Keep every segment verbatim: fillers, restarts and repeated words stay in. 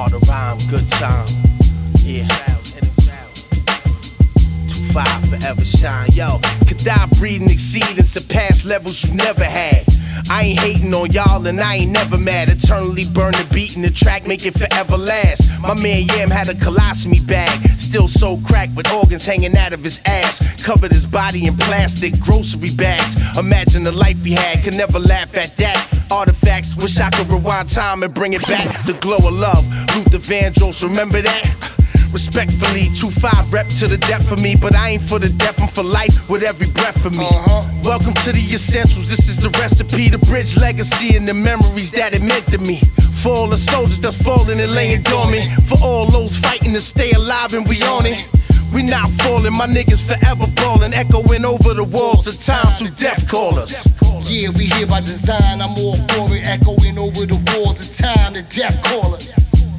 All the rhyme, good time. Yeah. two five forever shine. Yo, could I breathe and exceed and surpass levels you never had? I ain't hating on y'all and I ain't never mad. Eternally burn the beat and the track, make it forever last. My man Yam had a colostomy bag, still so cracked with organs hanging out of his ass. Covered his body in plastic grocery bags. Imagine the life he had, could never laugh at that. Artifacts, wish I could rewind time and bring it back. The glow of love, Luther Vandross, remember that? Respectfully, two five rep to the death for me, but I ain't for the death, I'm for life with every breath for me. Uh-huh. Welcome to the essentials, this is the recipe, the bridge legacy and the memories that it meant to me. For all the soldiers that's falling and laying dormant, for all those fighting to stay alive and we on it. We not falling, my niggas forever ballin', echoing over the walls of time through death callers. Yeah, we here by design, I'm all for it, echoing over the walls of time, the death callers.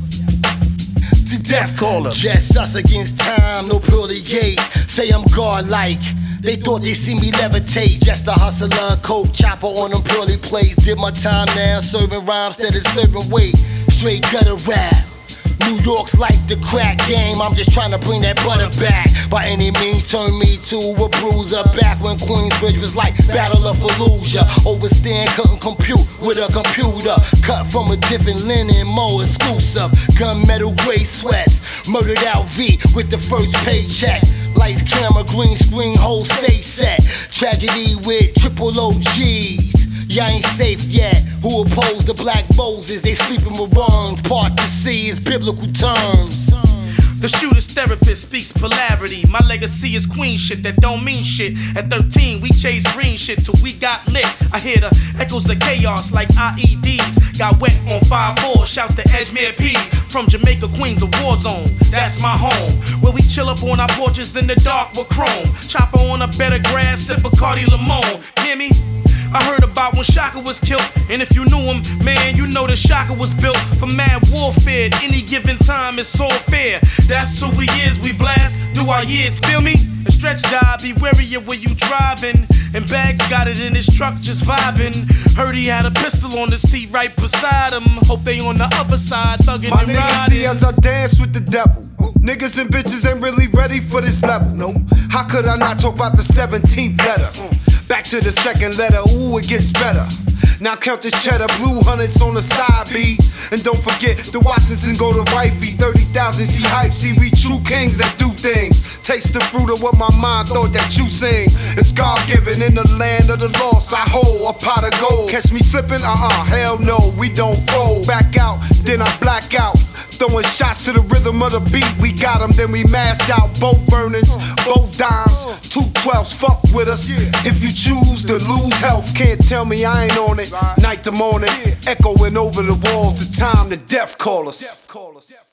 To death callers. Just us against time, no pearly gates. Say I'm godlike. They thought they see me levitate. Just a hustler, coke chopper on them pearly plates. Did my time now, serving rhymes instead of serving weight. Straight gutter rap. New York's like the crack game. I'm just trying to bring that butter back. By any means, turn me to a bruiser. Back when Queensbridge was like Battle of Fallujah. Overstand, couldn't compute with a computer. Cut from a different linen, more exclusive. Gunmetal gray sweats. Murdered out V with the first paycheck. Lights, camera, green screen, whole stage set. Tragedy with triple O Gs. Y'all ain't safe yet. Who oppose the black Moses? They sleeping with worms. Part to see is biblical terms. The shooter's therapist speaks polarity. My legacy is queen shit that don't mean shit. At thirteen, we chased green shit till we got lit. I hear the echoes of chaos like I E Ds. Got wet on five four, shouts to Edgemere P's. From Jamaica, Queens, a war zone. That's my home. Where we chill up on our porches in the dark with chrome. Chopper on a bed of grass, sip Bacardi Limon. Hear me? I heard about when Shaka was killed, and if you knew him, man, you know that Shaka was built for mad warfare. At any given time, it's all fair. That's who we is, we blast through our years, feel me? And Stretch died, be wary of where you driving. And Bags got it in his truck, just vibing. Heard he had a pistol on the seat right beside him. Hope they on the other side, thugging My and niggas riding. see as I dance with the devil. Niggas and bitches ain't really ready for this level. No, how could I not talk about the seventeenth letter? Back to the second letter, ooh, it gets better. Now count this cheddar, blue hundreds on the side B. And don't forget, the Washington go to wifey. thirty thousand, she hype, see we true kings that do things. Taste the fruit of what my mind thought that you sing. It's God-given in the land of the lost. I hold a pot of gold. Catch me slipping? Uh-uh, hell no, we don't fold. Back out, then I black out. Throwing shots to the rhythm of the beat. We got them, then we mash out both burners, both dimes, two twelves, fuck with us. If you choose to lose health, can't tell me I ain't on it. Night to morning, echoing over the walls, the time the death call us.